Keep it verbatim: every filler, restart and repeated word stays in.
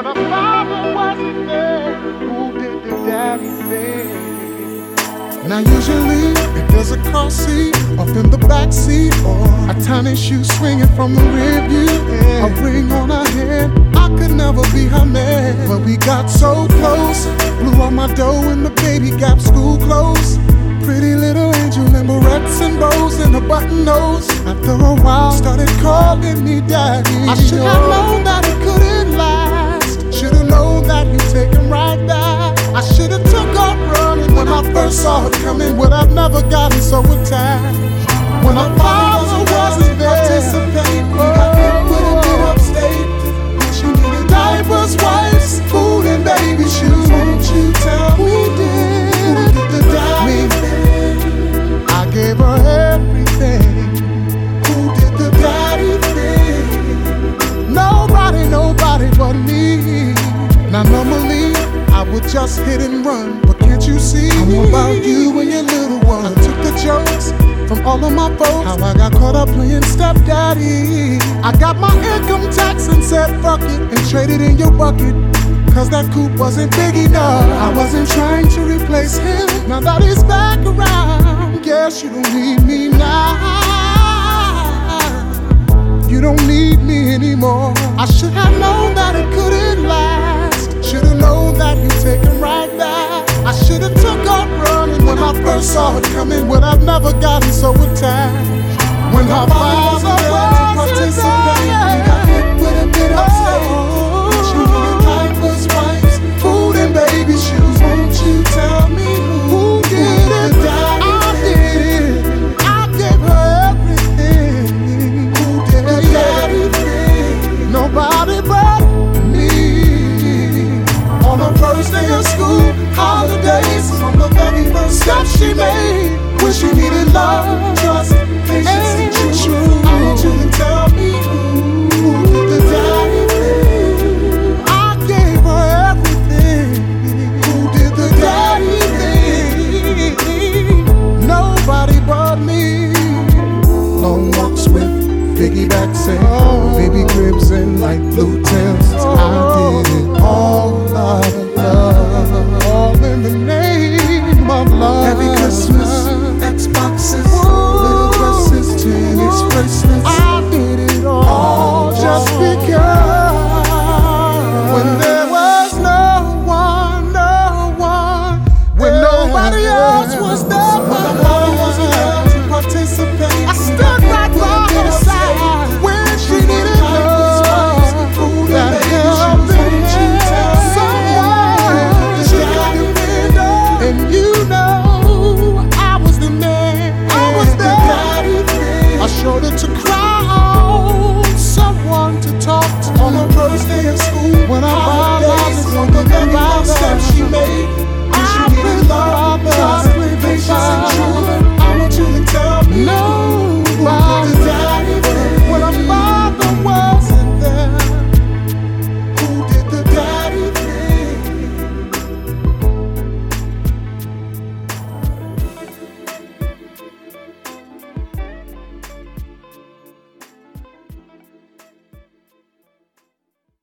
When her father wasn't there, who did the daddy thing? Now usually if there's a car seat off in the back seat, or a tiny shoe swinging from the rear view, yeah, a ring on her hand, I could never be her man. But we got so close, blew on my dough in the baby Gap school clothes. Pretty little angel in barrettes and bows and a button nose. After a while, started calling me daddy. I should have known that it couldn't last. Should've known that he'd take him right back. I should've took off running when I first saw it coming. Would I've never gotten so attached. When my father wasn't there, participate. We got hit with a bit upstate. She needed diapers, wipes, food, and baby shoes. Won't you tell me, did the daddy thing? I gave her everything. Who did the daddy thing? Nobody, nobody but me. Now normally I would just hit and run, but can't you see? I'm about you and your little one. I took the jokes from all of my folks, how I got caught up playing stepdaddy. I got my income tax and said fuck it, and traded in your bucket, cause that coupe wasn't big enough. I wasn't trying to replace him. Now that he's back around, guess you don't need me now. You don't need me anymore. I should have known that it couldn't last. Should've known that you'd take him right back. I should've took off running when I first saw it coming. Would I've never gotten so attached. When her father wasn't participate, we got hit with a bit of state. She needed diapers, wipes, food, and baby shoes. Won't you tell me who did it? I did. I gave her everything. Who did the daddy thing? Nobody but me. On the first day of school, holidays, on the very first step she made, when she needed love, trust, patience, and true. I want you to tell me who did the daddy thing. I gave her everything. Who did the daddy thing? Nobody but me. Long walks with piggybacks and oh, baby cribs and light blue